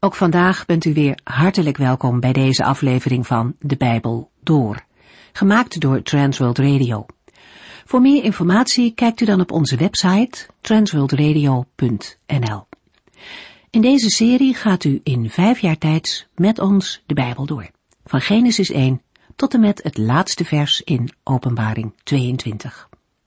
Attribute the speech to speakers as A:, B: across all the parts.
A: Ook vandaag bent u weer hartelijk welkom bij deze aflevering van De Bijbel Door, gemaakt door Transworld Radio. Voor meer informatie kijkt u dan op onze website transworldradio.nl. In deze serie gaat u in 5 jaar tijd met ons de Bijbel door, van Genesis 1 tot en met het laatste vers in Openbaring 22.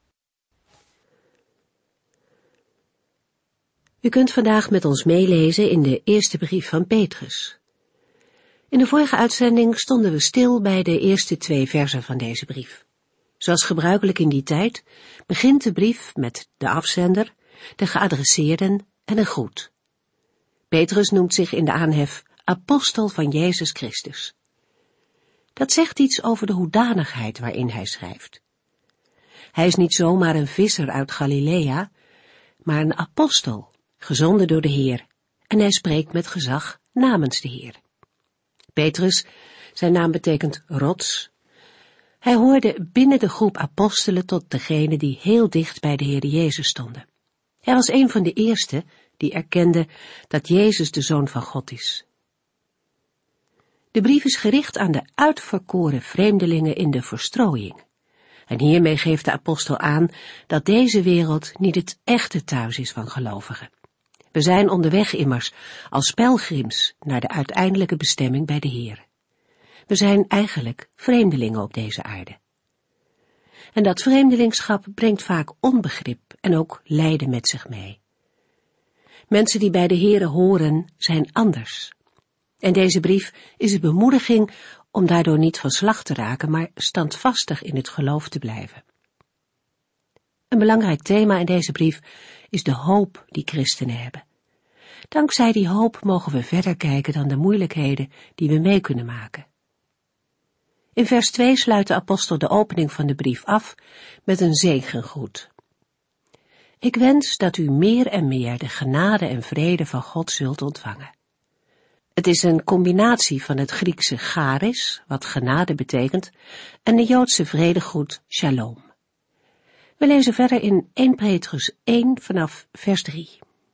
A: U kunt vandaag met ons meelezen in de eerste brief van Petrus. In de vorige uitzending stonden we stil bij de eerste 2 versen van deze brief. Zoals gebruikelijk in die tijd begint de brief met de afzender, de geadresseerden en een groet. Petrus noemt zich in de aanhef apostel van Jezus Christus. Dat zegt iets over de hoedanigheid waarin hij schrijft. Hij is niet zomaar een visser uit Galilea, maar een apostel, gezonden door de Heer, en hij spreekt met gezag namens de Heer. Petrus, zijn naam betekent rots. Hij hoorde binnen de groep apostelen tot degenen die heel dicht bij de Heer Jezus stonden. Hij was een van de eerste die erkende dat Jezus de Zoon van God is. De brief is gericht aan de uitverkoren vreemdelingen in de verstrooiing. En hiermee geeft de apostel aan dat deze wereld niet het echte thuis is van gelovigen. We zijn onderweg immers als pelgrims naar de uiteindelijke bestemming bij de Heer. We zijn eigenlijk vreemdelingen op deze aarde. En dat vreemdelingschap brengt vaak onbegrip en ook lijden met zich mee. Mensen die bij de Heere horen zijn anders. En deze brief is een bemoediging om daardoor niet van slag te raken, maar standvastig in het geloof te blijven. Een belangrijk thema in deze brief is de hoop die christenen hebben. Dankzij die hoop mogen we verder kijken dan de moeilijkheden die we mee kunnen maken. In vers 2 sluit de apostel de opening van de brief af met een zegengroet. Ik wens dat u meer en meer de genade en vrede van God zult ontvangen. Het is een combinatie van het Griekse charis, wat genade betekent, en de Joodse vredegroet shalom. We lezen verder in 1 Petrus 1 vanaf vers 3.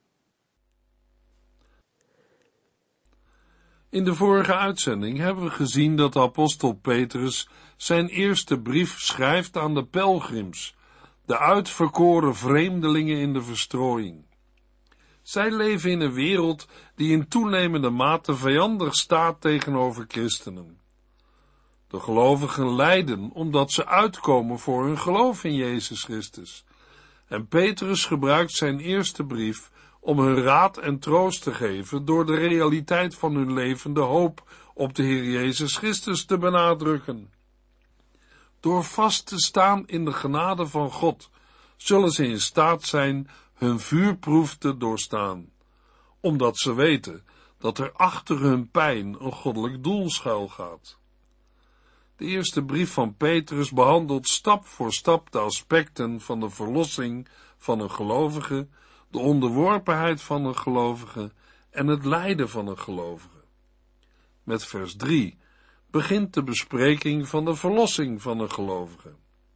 B: In de vorige uitzending hebben we gezien dat de apostel Petrus zijn eerste brief schrijft aan de pelgrims, de uitverkoren vreemdelingen in de verstrooiing. Zij leven in een wereld die in toenemende mate vijandig staat tegenover christenen. De gelovigen lijden omdat ze uitkomen voor hun geloof in Jezus Christus. En Petrus gebruikt zijn eerste brief om hun raad en troost te geven door de realiteit van hun levende hoop op de Heer Jezus Christus te benadrukken. Door vast te staan in de genade van God, zullen ze in staat zijn hun vuurproef te doorstaan, omdat ze weten dat er achter hun pijn een goddelijk doel schuilgaat. De eerste brief van Petrus behandelt stap voor stap de aspecten van de verlossing van een gelovige, de onderworpenheid van een gelovige en het lijden van een gelovige. Met vers 3 begint de bespreking van de verlossing van een gelovige.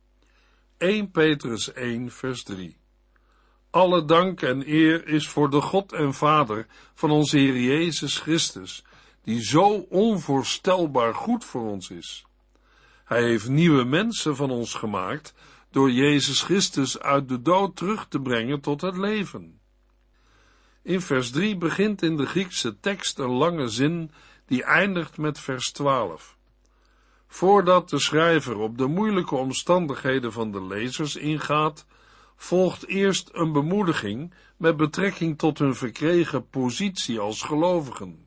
B: 1 Petrus 1 vers 3. Alle dank en eer is voor de God en Vader van onze Heer Jezus Christus, die zo onvoorstelbaar goed voor ons is. Hij heeft nieuwe mensen van ons gemaakt, door Jezus Christus uit de dood terug te brengen tot het leven. In vers 3 begint in de Griekse tekst een lange zin die eindigt met vers 12. Voordat de schrijver op de moeilijke omstandigheden van de lezers ingaat, volgt eerst een bemoediging met betrekking tot hun verkregen positie als gelovigen.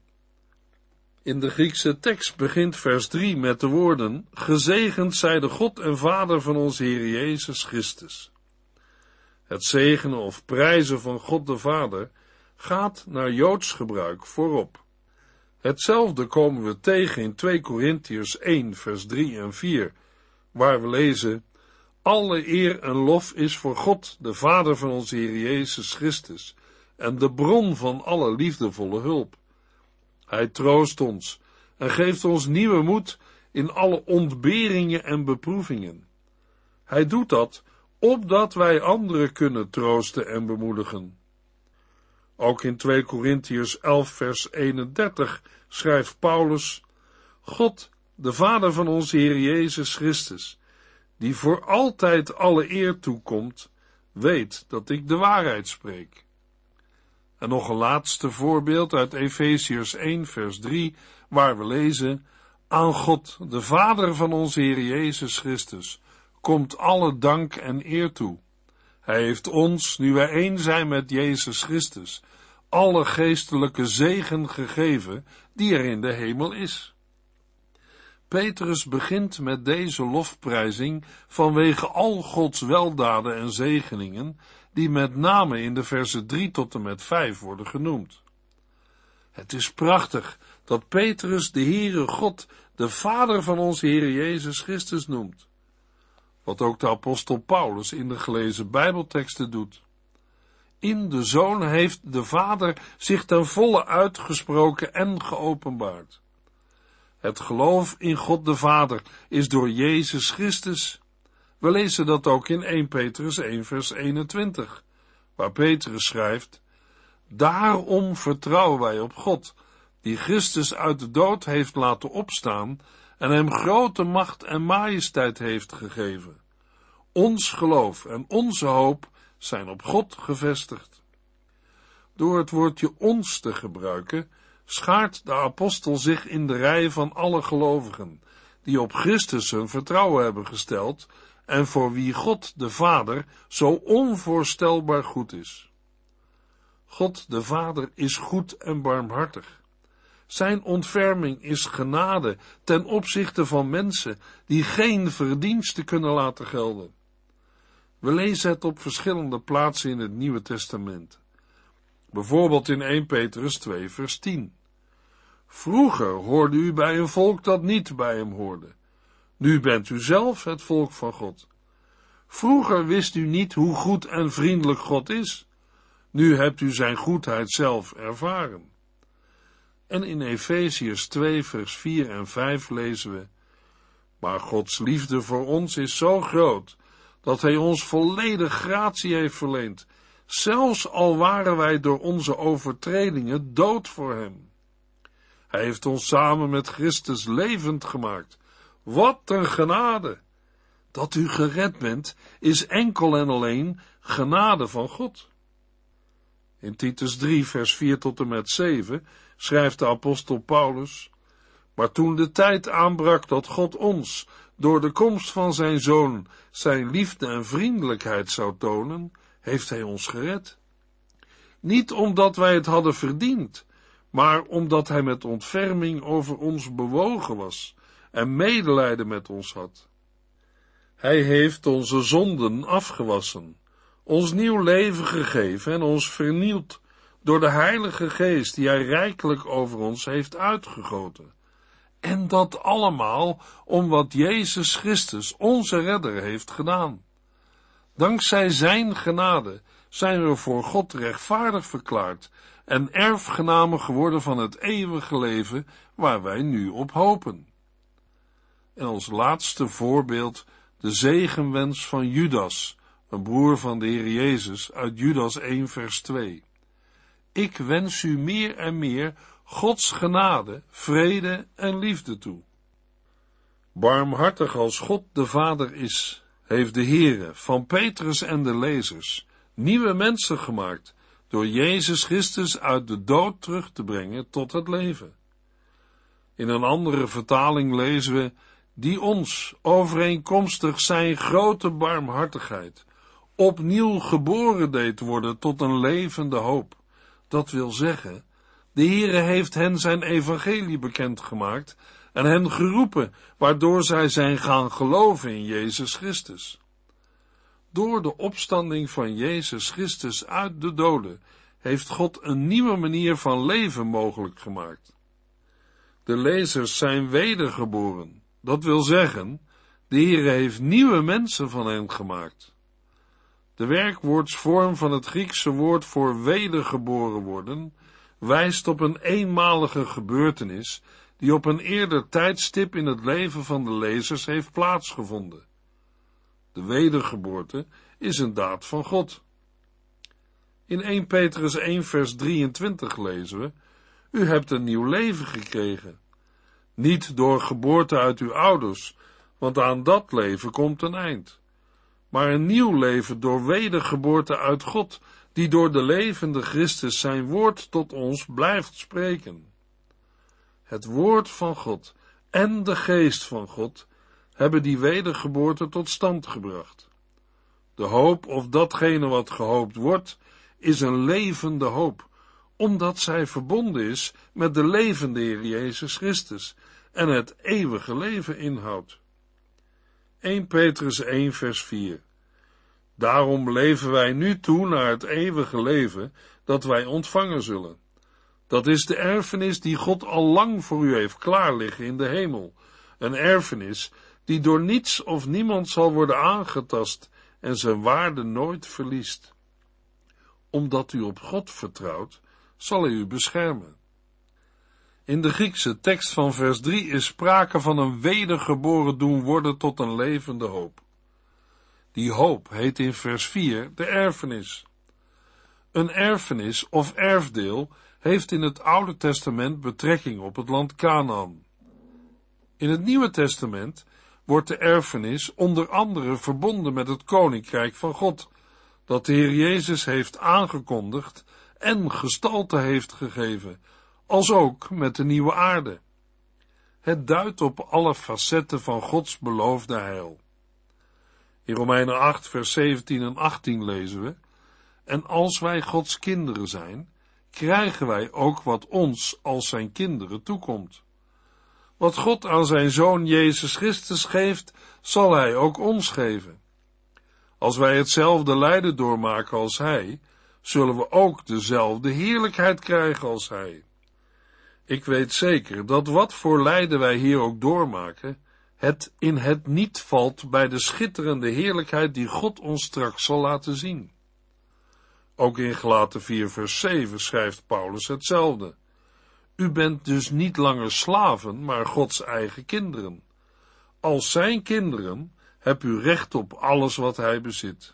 B: In de Griekse tekst begint vers 3 met de woorden: gezegend zij de God en Vader van onze Heer Jezus Christus. Het zegenen of prijzen van God de Vader gaat naar Joods gebruik voorop. Hetzelfde komen we tegen in 2 Korintiërs 1 vers 3 en 4, waar we lezen: alle eer en lof is voor God, de Vader van onze Heer Jezus Christus, en de bron van alle liefdevolle hulp. Hij troost ons en geeft ons nieuwe moed in alle ontberingen en beproevingen. Hij doet dat, opdat wij anderen kunnen troosten en bemoedigen. Ook in 2 Korintiërs 11 vers 31 schrijft Paulus: God, de Vader van onze Heer Jezus Christus, die voor altijd alle eer toekomt, weet dat ik de waarheid spreek. En nog een laatste voorbeeld uit Efeziërs 1 vers 3, waar we lezen: aan God, de Vader van onze Heer Jezus Christus, komt alle dank en eer toe. Hij heeft ons, nu wij één zijn met Jezus Christus, alle geestelijke zegen gegeven die er in de hemel is. Petrus begint met deze lofprijzing vanwege al Gods weldaden en zegeningen, die met name in de versen 3 tot en met 5 worden genoemd. Het is prachtig dat Petrus de Heere God, de Vader van onze Heer Jezus Christus noemt. Wat ook de apostel Paulus in de gelezen Bijbelteksten doet. In de Zoon heeft de Vader zich ten volle uitgesproken en geopenbaard. Het geloof in God de Vader is door Jezus Christus. We lezen dat ook in 1 Petrus 1 vers 21, waar Petrus schrijft: daarom vertrouwen wij op God, die Christus uit de dood heeft laten opstaan en hem grote macht en majesteit heeft gegeven. Ons geloof en onze hoop zijn op God gevestigd. Door het woordje ons te gebruiken, schaart de apostel zich in de rij van alle gelovigen, die op Christus hun vertrouwen hebben gesteld en voor wie God de Vader zo onvoorstelbaar goed is. God de Vader is goed en barmhartig. Zijn ontferming is genade ten opzichte van mensen die geen verdienste kunnen laten gelden. We lezen het op verschillende plaatsen in het Nieuwe Testament. Bijvoorbeeld in 1 Petrus 2 vers 10. Vroeger hoorde u bij een volk dat niet bij hem hoorde. Nu bent u zelf het volk van God. Vroeger wist u niet hoe goed en vriendelijk God is. Nu hebt u zijn goedheid zelf ervaren. En in Efeziërs 2 vers 4 en 5 lezen we: maar Gods liefde voor ons is zo groot, dat hij ons volledig gratie heeft verleend, zelfs al waren wij door onze overtredingen dood voor hem. Hij heeft ons samen met Christus levend gemaakt. Wat een genade! Dat u gered bent, is enkel en alleen genade van God. In Titus 3 vers 4 tot en met 7 schrijft de apostel Paulus: maar toen de tijd aanbrak dat God ons, door de komst van zijn Zoon, zijn liefde en vriendelijkheid zou tonen, heeft hij ons gered. Niet omdat wij het hadden verdiend, maar omdat hij met ontferming over ons bewogen was en medelijden met ons had. Hij heeft onze zonden afgewassen, ons nieuw leven gegeven en ons vernield door de Heilige Geest die hij rijkelijk over ons heeft uitgegoten. En dat allemaal om wat Jezus Christus, onze redder, heeft gedaan. Dankzij zijn genade zijn we voor God rechtvaardig verklaard en erfgenamen geworden van het eeuwige leven waar wij nu op hopen. En als laatste voorbeeld de zegenwens van Judas, een broer van de Heer Jezus, uit Judas 1 vers 2. Ik wens u meer en meer Gods genade, vrede en liefde toe. Barmhartig als God de Vader is, heeft de Heere van Petrus en de lezers nieuwe mensen gemaakt, door Jezus Christus uit de dood terug te brengen tot het leven. In een andere vertaling lezen we: die ons, overeenkomstig zijn grote barmhartigheid, opnieuw geboren deed worden tot een levende hoop. Dat wil zeggen, de Heere heeft hen zijn evangelie bekendgemaakt en hen geroepen, waardoor zij zijn gaan geloven in Jezus Christus. Door de opstanding van Jezus Christus uit de doden heeft God een nieuwe manier van leven mogelijk gemaakt. De lezers zijn wedergeboren, dat wil zeggen, de Heere heeft nieuwe mensen van hen gemaakt. De werkwoordsvorm van het Griekse woord voor wedergeboren worden wijst op een eenmalige gebeurtenis die op een eerder tijdstip in het leven van de lezers heeft plaatsgevonden. De wedergeboorte is een daad van God. In 1 Petrus 1 vers 23 lezen we: U hebt een nieuw leven gekregen. Niet door geboorte uit uw ouders, want aan dat leven komt een eind. Maar een nieuw leven door wedergeboorte uit God, die door de levende Christus zijn woord tot ons blijft spreken. Het woord van God en de geest van God hebben die wedergeboorte tot stand gebracht. De hoop of datgene wat gehoopt wordt, is een levende hoop, omdat zij verbonden is met de levende Heer Jezus Christus en het eeuwige leven inhoudt. 1 Petrus 1 vers 4. Daarom leven wij nu toe naar het eeuwige leven dat wij ontvangen zullen. Dat is de erfenis die God al lang voor u heeft klaar liggen in de hemel. Een erfenis die door niets of niemand zal worden aangetast en zijn waarde nooit verliest. Omdat u op God vertrouwt, zal hij u beschermen. In de Griekse tekst van vers 3 is sprake van een wedergeboren doen worden tot een levende hoop. Die hoop heet in vers 4 de erfenis. Een erfenis of erfdeel heeft in het Oude Testament betrekking op het land Kanaan. In het Nieuwe Testament wordt de erfenis onder andere verbonden met het Koninkrijk van God, dat de Heer Jezus heeft aangekondigd en gestalte heeft gegeven, als ook met de nieuwe aarde. Het duidt op alle facetten van Gods beloofde heil. In Romeinen 8 vers 17 en 18 lezen we: En als wij Gods kinderen zijn, krijgen wij ook wat ons als zijn kinderen toekomt. Wat God aan zijn Zoon Jezus Christus geeft, zal hij ook ons geven. Als wij hetzelfde lijden doormaken als hij, zullen we ook dezelfde heerlijkheid krijgen als hij. Ik weet zeker dat wat voor lijden wij hier ook doormaken, het in het niet valt bij de schitterende heerlijkheid die God ons straks zal laten zien. Ook in Galaten 4 vers 7 schrijft Paulus hetzelfde. U bent dus niet langer slaven, maar Gods eigen kinderen. Als zijn kinderen hebt u recht op alles wat hij bezit.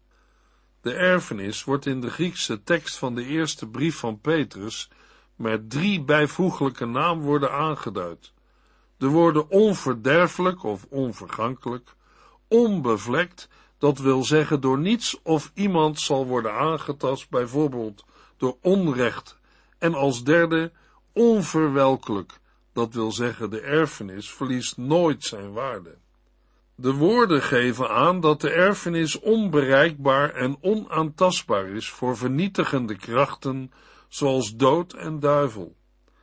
B: De erfenis wordt in de Griekse tekst van de eerste brief van Petrus met 3 bijvoeglijke naamwoorden aangeduid. De woorden onverderfelijk of onvergankelijk, onbevlekt, dat wil zeggen door niets of iemand zal worden aangetast, bijvoorbeeld door onrecht, en als derde onverwelkelijk, dat wil zeggen de erfenis verliest nooit zijn waarde. De woorden geven aan dat de erfenis onbereikbaar en onaantastbaar is voor vernietigende krachten zoals dood en duivel.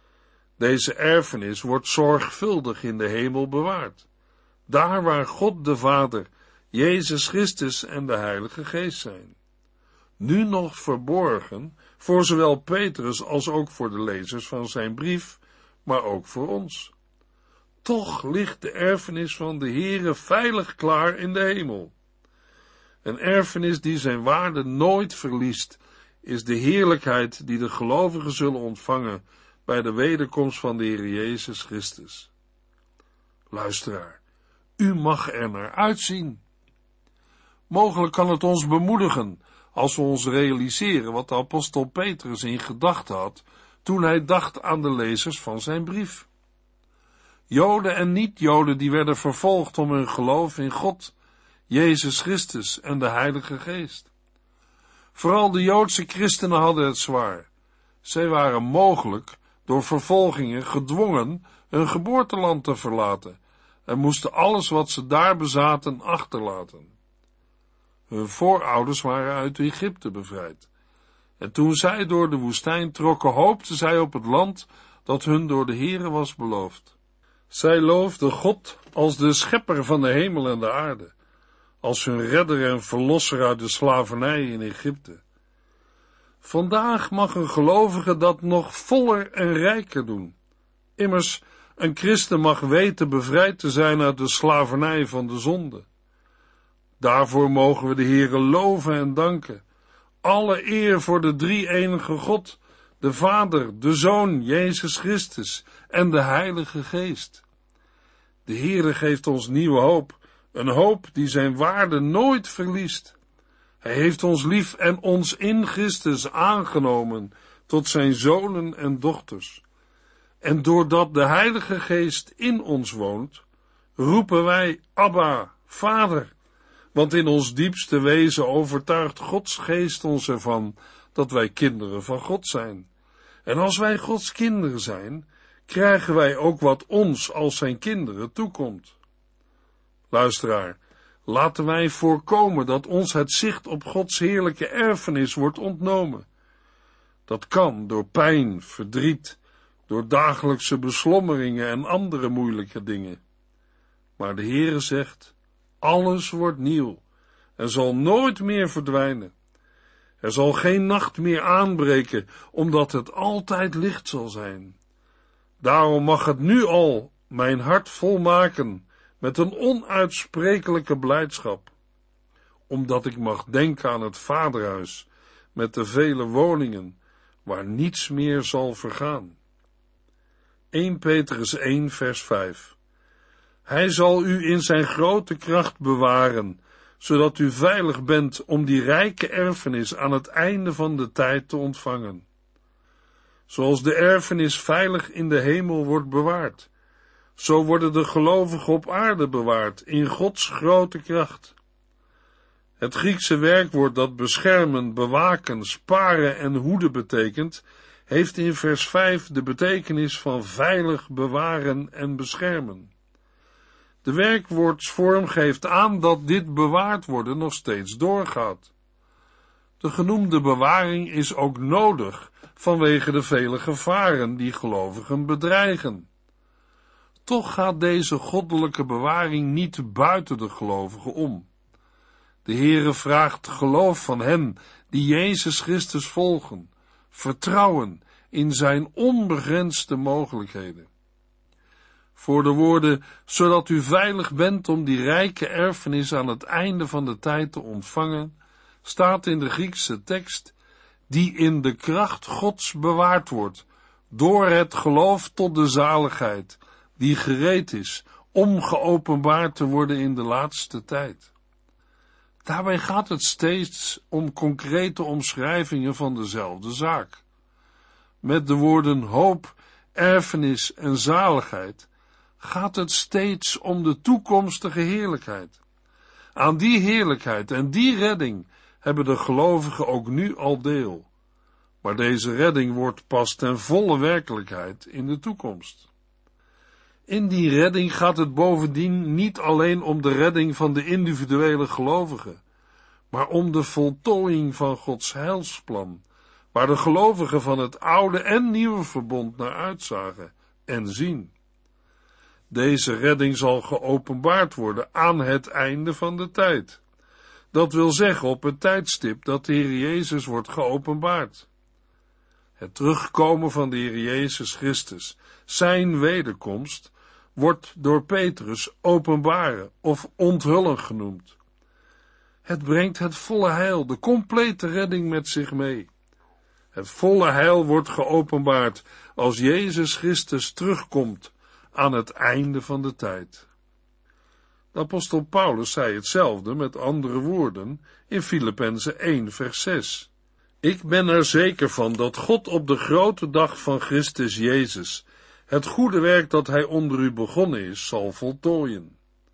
B: Deze erfenis wordt zorgvuldig in de hemel bewaard, daar waar God de Vader, Jezus Christus en de Heilige Geest zijn. Nu nog verborgen voor zowel Petrus als ook voor de lezers van zijn brief, maar ook voor ons. Toch ligt de erfenis van de Heere veilig klaar in de hemel. Een erfenis die zijn waarde nooit verliest, is de heerlijkheid die de gelovigen zullen ontvangen bij de wederkomst van de Heer Jezus Christus. Luisteraar, u mag er naar uitzien. Mogelijk kan het ons bemoedigen als we ons realiseren wat de apostel Petrus in gedachten had toen hij dacht aan de lezers van zijn brief. Joden en niet-Joden die werden vervolgd om hun geloof in God, Jezus Christus en de Heilige Geest. Vooral de Joodse christenen hadden het zwaar. Zij waren mogelijk door vervolgingen gedwongen hun geboorteland te verlaten en moesten alles wat ze daar bezaten achterlaten. Hun voorouders waren uit Egypte bevrijd. En toen zij door de woestijn trokken, hoopten zij op het land dat hun door de Heere was beloofd. Zij loofden God als de schepper van de hemel en de aarde, als hun redder en verlosser uit de slavernij in Egypte. Vandaag mag een gelovige dat nog voller en rijker doen. Immers, een christen mag weten bevrijd te zijn uit de slavernij van de zonde. Daarvoor mogen we de Heere loven en danken. Alle eer voor de drie-enige God, de Vader, de Zoon, Jezus Christus en de Heilige Geest. De Heere geeft ons nieuwe hoop, een hoop die zijn waarde nooit verliest. Hij heeft ons lief en ons in Christus aangenomen tot zijn zonen en dochters. En doordat de Heilige Geest in ons woont, roepen wij Abba, Vader. Want in ons diepste wezen overtuigt Gods Geest ons ervan dat wij kinderen van God zijn. En als wij Gods kinderen zijn, krijgen wij ook wat ons als zijn kinderen toekomt. Luisteraar, laten wij voorkomen dat ons het zicht op Gods heerlijke erfenis wordt ontnomen. Dat kan door pijn, verdriet, door dagelijkse beslommeringen en andere moeilijke dingen. Maar de Heere zegt, alles wordt nieuw en zal nooit meer verdwijnen. Er zal geen nacht meer aanbreken, omdat het altijd licht zal zijn. Daarom mag het nu al mijn hart volmaken met een onuitsprekelijke blijdschap, omdat ik mag denken aan het vaderhuis met de vele woningen, waar niets meer zal vergaan. 1 Petrus 1 vers 5. Hij zal u in zijn grote kracht bewaren, zodat u veilig bent om die rijke erfenis aan het einde van de tijd te ontvangen. Zoals de erfenis veilig in de hemel wordt bewaard, zo worden de gelovigen op aarde bewaard in Gods grote kracht. Het Griekse werkwoord dat beschermen, bewaken, sparen en hoeden betekent, heeft in vers 5 de betekenis van veilig bewaren en beschermen. De werkwoordsvorm geeft aan dat dit bewaard worden nog steeds doorgaat. De genoemde bewaring is ook nodig vanwege de vele gevaren die gelovigen bedreigen. Toch gaat deze goddelijke bewaring niet buiten de gelovigen om. De Heere vraagt geloof van hen die Jezus Christus volgen, vertrouwen in zijn onbegrensde mogelijkheden. Voor de woorden, zodat u veilig bent om die rijke erfenis aan het einde van de tijd te ontvangen, staat in de Griekse tekst, die in de kracht Gods bewaard wordt, door het geloof tot de zaligheid, die gereed is om geopenbaard te worden in de laatste tijd. Daarbij gaat het steeds om concrete omschrijvingen van dezelfde zaak. Met de woorden hoop, erfenis en zaligheid gaat het steeds om de toekomstige heerlijkheid. Aan die heerlijkheid en die redding hebben de gelovigen ook nu al deel. Maar deze redding wordt pas ten volle werkelijkheid in de toekomst. In die redding gaat het bovendien niet alleen om de redding van de individuele gelovigen, maar om de voltooiing van Gods heilsplan, waar de gelovigen van het oude en nieuwe verbond naar uitzagen en zien. Deze redding zal geopenbaard worden aan het einde van de tijd. Dat wil zeggen op het tijdstip dat de Heer Jezus wordt geopenbaard. Het terugkomen van de Heer Jezus Christus, zijn wederkomst, wordt door Petrus openbaren of onthullen genoemd. Het brengt het volle heil, de complete redding met zich mee. Het volle heil wordt geopenbaard als Jezus Christus terugkomt aan het einde van de tijd. De apostel Paulus zei hetzelfde met andere woorden in Filippenzen 1 vers 6. Ik ben er zeker van dat God op de grote dag van Christus Jezus het goede werk dat hij onder u begonnen is, zal voltooien.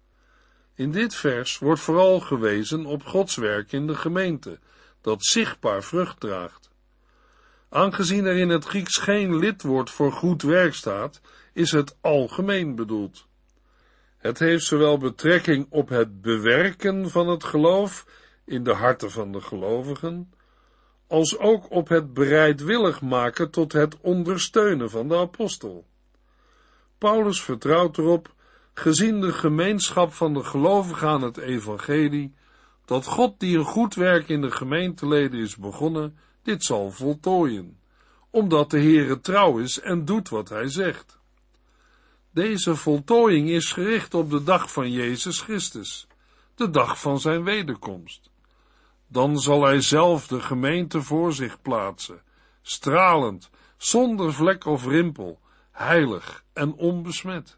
B: In dit vers wordt vooral gewezen op Gods werk in de gemeente, dat zichtbaar vrucht draagt. Aangezien er in het Grieks geen lidwoord voor goed werk staat, is het algemeen bedoeld. Het heeft zowel betrekking op het bewerken van het geloof in de harten van de gelovigen, als ook op het bereidwillig maken tot het ondersteunen van de apostel. Paulus vertrouwt erop, gezien de gemeenschap van de gelovigen aan het evangelie, dat God die een goed werk in de gemeenteleden is begonnen, dit zal voltooien, omdat de Heere trouw is en doet wat hij zegt. Deze voltooiing is gericht op de dag van Jezus Christus, de dag van zijn wederkomst. Dan zal hij zelf de gemeente voor zich plaatsen, stralend, zonder vlek of rimpel, heilig en onbesmet.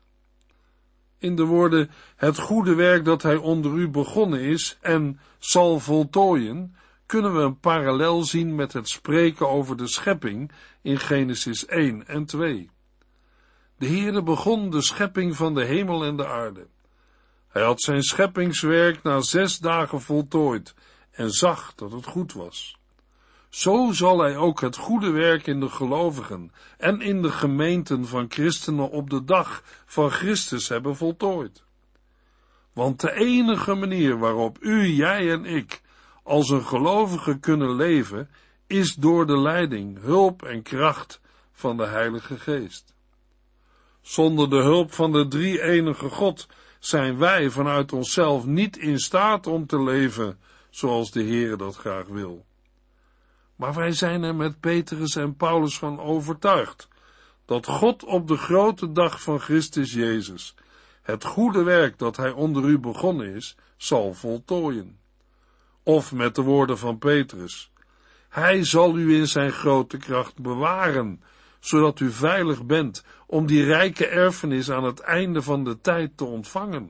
B: In de woorden, het goede werk dat hij onder u begonnen is en zal voltooien, kunnen we een parallel zien met het spreken over de schepping in Genesis 1 en 2. De Heere begon de schepping van de hemel en de aarde. Hij had zijn scheppingswerk na 6 dagen voltooid en zag dat het goed was. Zo zal hij ook het goede werk in de gelovigen en in de gemeenten van christenen op de dag van Christus hebben voltooid. Want de enige manier waarop u, jij en ik als een gelovige kunnen leven, is door de leiding, hulp en kracht van de Heilige Geest. Zonder de hulp van de drie-enige God zijn wij vanuit onszelf niet in staat om te leven zoals de Heere dat graag wil. Maar wij zijn er met Petrus en Paulus van overtuigd dat God op de grote dag van Christus Jezus het goede werk dat hij onder u begonnen is, zal voltooien. Of met de woorden van Petrus: hij zal u in zijn grote kracht bewaren, zodat u veilig bent om die rijke erfenis aan het einde van de tijd te ontvangen.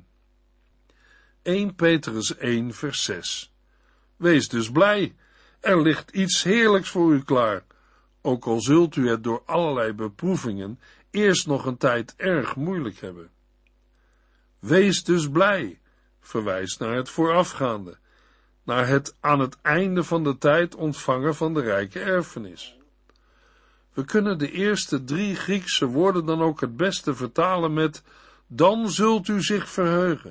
B: 1 Petrus 1 vers 6. Wees dus blij, er ligt iets heerlijks voor u klaar, ook al zult u het door allerlei beproevingen eerst nog een tijd erg moeilijk hebben. Wees dus blij, verwijst naar het voorafgaande, naar het aan het einde van de tijd ontvangen van de rijke erfenis. We kunnen de eerste 3 Griekse woorden dan ook het beste vertalen met: dan zult u zich verheugen.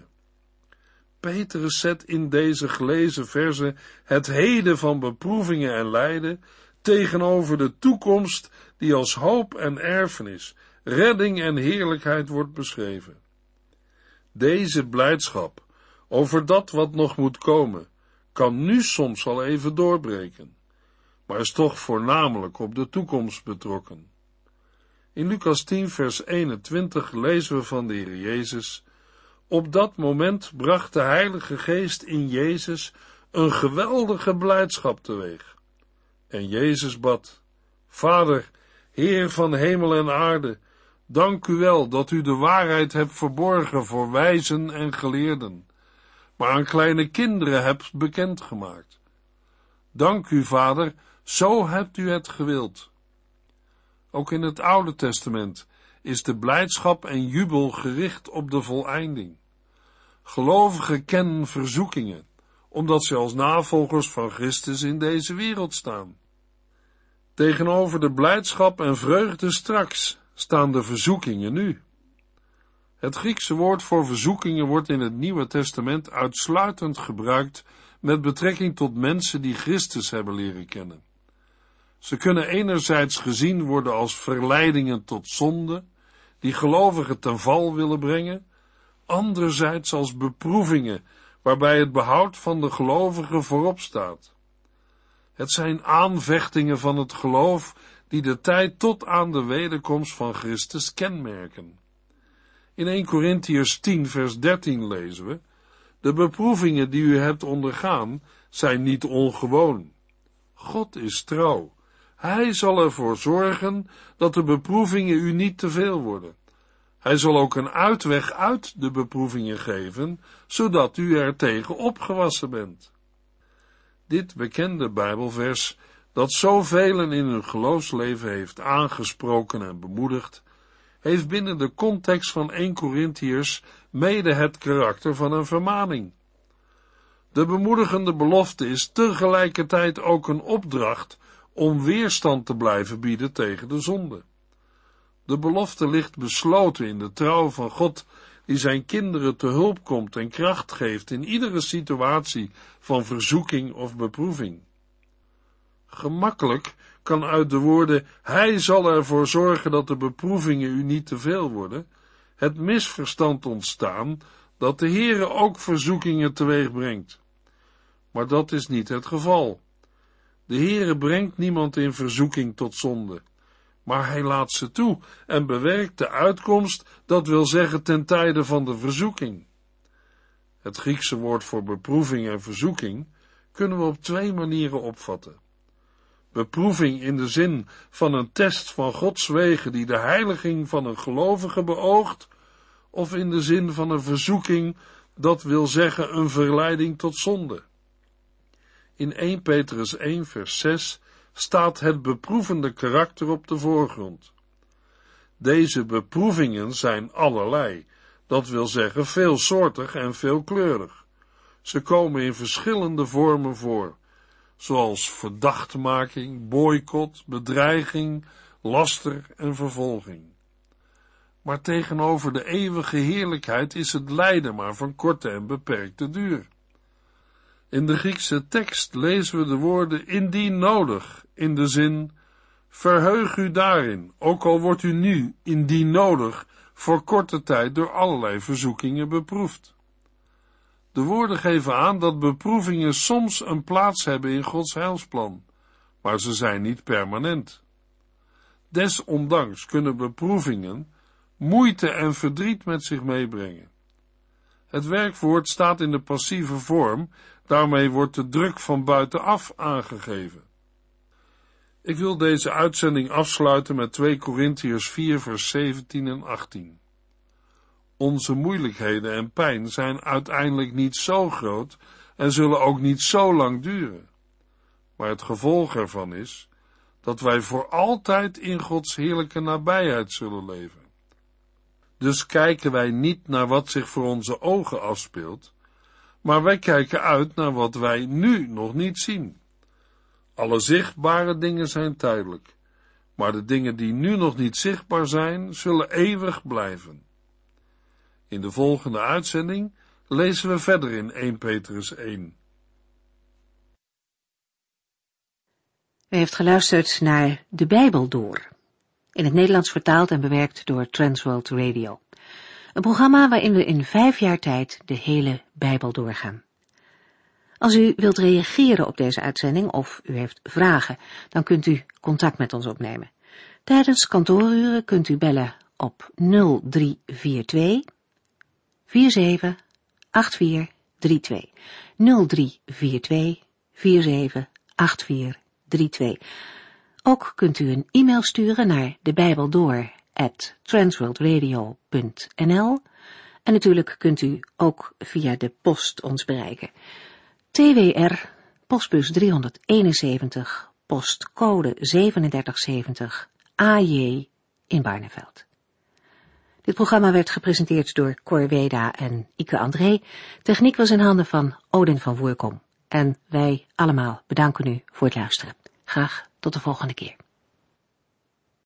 B: Petrus zet in deze gelezen verzen het heden van beproevingen en lijden tegenover de toekomst die als hoop en erfenis, redding en heerlijkheid wordt beschreven. Deze blijdschap over dat wat nog moet komen, kan nu soms al even doorbreken, maar is toch voornamelijk op de toekomst betrokken. In Lucas 10 vers 21 lezen we van de Heer Jezus: op dat moment bracht de Heilige Geest in Jezus een geweldige blijdschap teweeg. En Jezus bad: Vader, Heer van hemel en aarde, dank u wel dat u de waarheid hebt verborgen voor wijzen en geleerden, maar aan kleine kinderen hebt bekendgemaakt. Dank u, Vader, zo hebt u het gewild. Ook in het Oude Testament is de blijdschap en jubel gericht op de voleinding. Gelovigen kennen verzoekingen, omdat ze als navolgers van Christus in deze wereld staan. Tegenover de blijdschap en vreugde straks staan de verzoekingen nu. Het Griekse woord voor verzoekingen wordt in het Nieuwe Testament uitsluitend gebruikt met betrekking tot mensen die Christus hebben leren kennen. Ze kunnen enerzijds gezien worden als verleidingen tot zonde, die gelovigen ten val willen brengen, anderzijds als beproevingen, waarbij het behoud van de gelovigen voorop staat. Het zijn aanvechtingen van het geloof die de tijd tot aan de wederkomst van Christus kenmerken. In 1 Korintiërs 10 vers 13 lezen we: de beproevingen die u hebt ondergaan zijn niet ongewoon. God is trouw. Hij zal ervoor zorgen dat de beproevingen u niet te veel worden. Hij zal ook een uitweg uit de beproevingen geven, zodat u er tegen opgewassen bent. Dit bekende Bijbelvers, dat zoveel in hun geloofsleven heeft aangesproken en bemoedigd, heeft binnen de context van 1 Korintiërs mede het karakter van een vermaning. De bemoedigende belofte is tegelijkertijd ook een opdracht om weerstand te blijven bieden tegen de zonde. De belofte ligt besloten in de trouw van God, die zijn kinderen te hulp komt en kracht geeft in iedere situatie van verzoeking of beproeving. Gemakkelijk kan uit de woorden: hij zal ervoor zorgen dat de beproevingen u niet te veel worden, het misverstand ontstaan dat de Heere ook verzoekingen teweeg brengt. Maar dat is niet het geval. De Heere brengt niemand in verzoeking tot zonde, maar hij laat ze toe en bewerkt de uitkomst, dat wil zeggen ten tijde van de verzoeking. Het Griekse woord voor beproeving en verzoeking kunnen we op 2 manieren opvatten. Beproeving in de zin van een test van Gods wegen die de heiliging van een gelovige beoogt, of in de zin van een verzoeking, dat wil zeggen een verleiding tot zonde. In 1 Petrus 1 vers 6 staat het beproevende karakter op de voorgrond. Deze beproevingen zijn allerlei, dat wil zeggen veelsoortig en veelkleurig. Ze komen in verschillende vormen voor, zoals verdachtmaking, boycott, bedreiging, laster en vervolging. Maar tegenover de eeuwige heerlijkheid is het lijden maar van korte en beperkte duur. In de Griekse tekst lezen we de woorden indien nodig, in de zin verheug u daarin, ook al wordt u nu, indien nodig, voor korte tijd door allerlei verzoekingen beproefd. De woorden geven aan dat beproevingen soms een plaats hebben in Gods heilsplan, maar ze zijn niet permanent. Desondanks kunnen beproevingen moeite en verdriet met zich meebrengen. Het werkwoord staat in de passieve vorm, daarmee wordt de druk van buitenaf aangegeven. Ik wil deze uitzending afsluiten met 2 Korintiërs 4 vers 17 en 18. Onze moeilijkheden en pijn zijn uiteindelijk niet zo groot en zullen ook niet zo lang duren. Maar het gevolg ervan is dat wij voor altijd in Gods heerlijke nabijheid zullen leven. Dus kijken wij niet naar wat zich voor onze ogen afspeelt, maar wij kijken uit naar wat wij nu nog niet zien. Alle zichtbare dingen zijn tijdelijk, maar de dingen die nu nog niet zichtbaar zijn, zullen eeuwig blijven. In de volgende uitzending lezen we verder in 1 Petrus 1.
A: U heeft geluisterd naar De Bijbel Door, in het Nederlands vertaald en bewerkt door Transworld Radio. Een programma waarin we in 5 jaar tijd de hele Bijbel doorgaan. Als u wilt reageren op deze uitzending of u heeft vragen, dan kunt u contact met ons opnemen. Tijdens kantooruren kunt u bellen op 0342 478432. 0342 478432. Ook kunt u een e-mail sturen naar debijbeldoor@transworldradio.nl en natuurlijk kunt u ook via de post ons bereiken. TWR, postbus 371, postcode 3770, AJ in Barneveld. Dit programma werd gepresenteerd door Cor Weda en Ike André. Techniek was in handen van Odin van Voerkom. En wij allemaal bedanken u voor het luisteren. Graag tot de volgende keer.